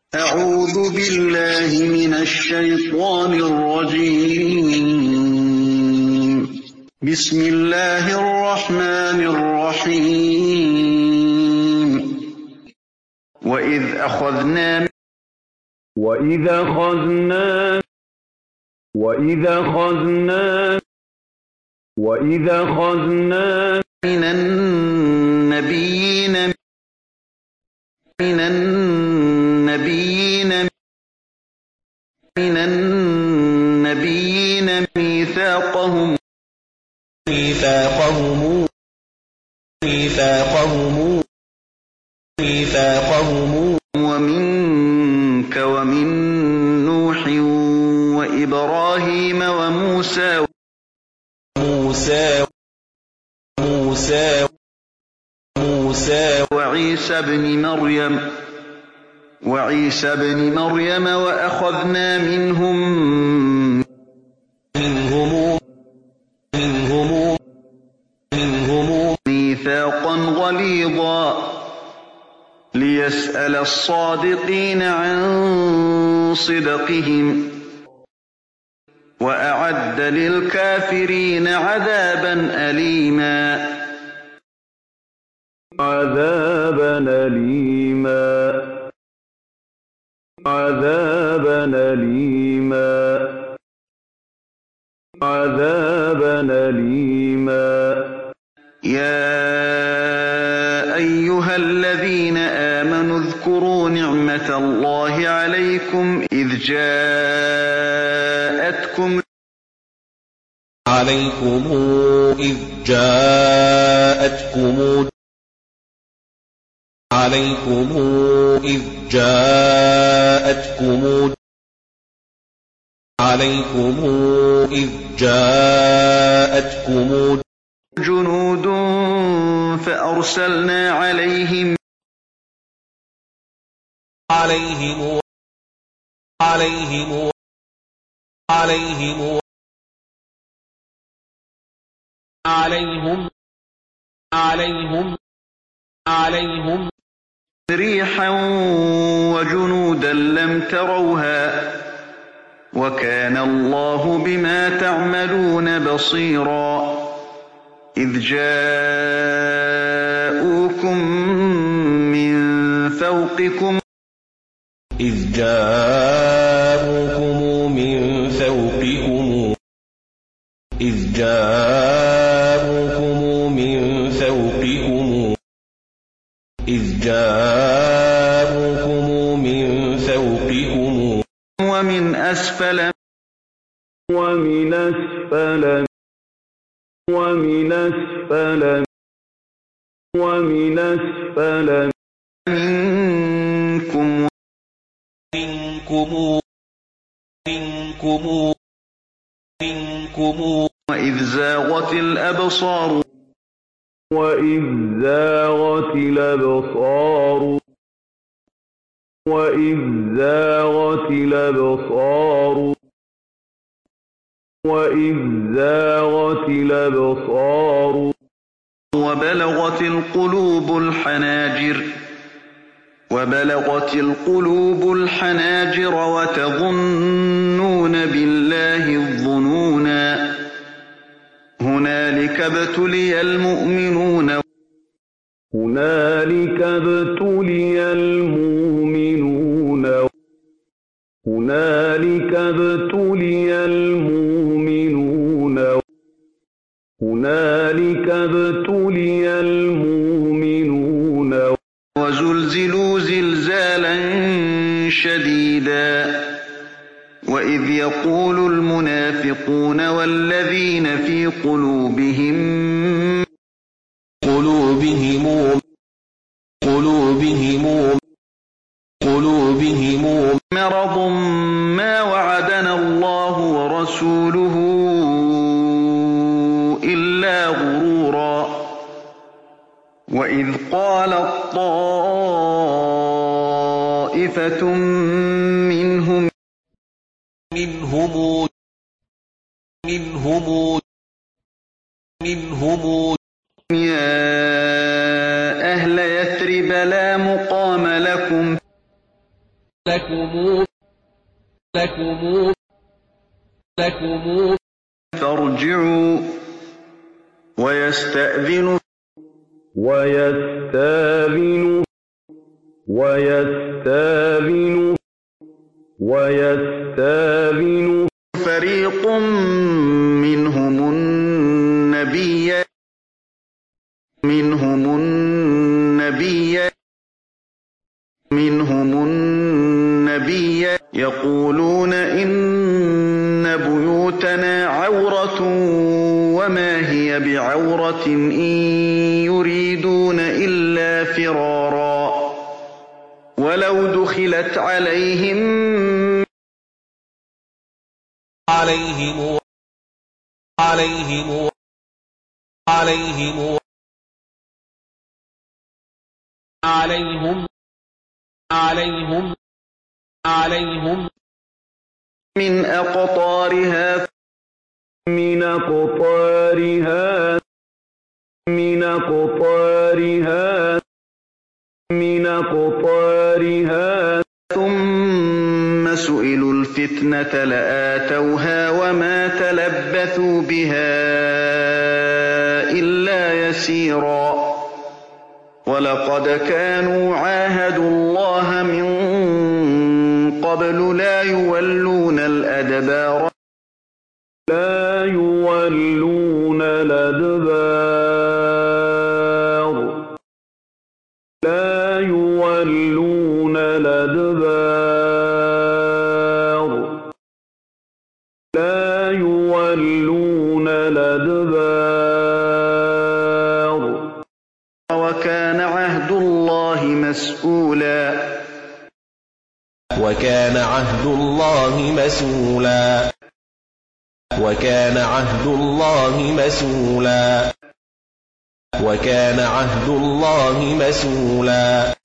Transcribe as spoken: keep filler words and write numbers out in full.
أعوذ بالله من الشيطان الرجيم. بسم الله الرحمن الرحيم. وإذ أخذنا وإذ أخذنا وإذ أخذنا وإذ أخذنا من النبيين من النبيين من النبيين ميثاقهم ميثاقهم ميثاقهم ميثاقهم ومنك ومن نوح وإبراهيم وموسى موسى موسى موسى وعيسى ابن مريم وعيسى ابن مريم وأخذنا منهم منهم منهم منهم ميثاقا غليظا ليسأل الصادقين عن صدقهم وأعد للكافرين عذابا أليما عذابا أليما عذابا أليما عذابا أليما يا أيها الذين آمنوا اذكروا نعمة الله عليكم إذ جاءتكم عليكم إذ جاءتكم عليكم إذ جاءتكم عليكم إذ جاءتكم جنود فأرسلنا عليهم عليهم عليهم عليهم عليهم عليهم عليهم ريحا وجنودا لم تروها وكان الله بما تعملون بصيرا إذ جاءوكم من فوقكم إذ جاءوكم من فوقكم إذ جاءوكم من فوقكم إذ جاءوكم من فوقكم ومن أسفل ومن أسفل ومن أسفل ومن أسفل منكم منكم منكم منكم وإذ زاغت الأبصار وإذ زاغت الأبصار وإذ زاغت الأبصار وإذ زاغت الأبصار وبلغت القلوب الحناجر وبلغت القلوب الحناجر وتظنون بالله الظنونا هنالك ابتلي المؤمنون هنالك ابتلي المؤمنون هنالك ابتلي المؤمنون هنالك ابتلي المؤمنون وزلزلوا زلزالا شديدا وإذ يقول المنافقون والذين في قلوبهم قلوبهم قلوبهم قلوبهم مرض ما وعدنا الله ورسوله إلا غرورا وإذ قالت طائفة منهم منهم منهم منهم يا أهل يثرب لا مقام لكم لكم لكم لكم فارجعوا ويستأذن ويستاذن ويستاذن ويستاذن فريق منهم النبي منهم النبي منهم النبي يقولون إن بيوتنا عورة وما هي بعورة إن يريدون إلا فرارا ولو دخلت عليهم عليهم عليهم عليهم عليهم عليهم عليهم من أقطارها من أقطارها من أقطارها من أقطارها ثم سئلوا الفتنة لآتوها وما تلبثوا بها إلا يسيرا ولقد كانوا عاهدوا الله من قبل لا يولون الأدبار لا يولون الأدبار لا يولون الأدبار لا يولون الأدبار وكان عهد الله مسؤولا وكان عهد الله مسؤولا وكان عهد الله مسؤولا وكان عهد الله مسؤولا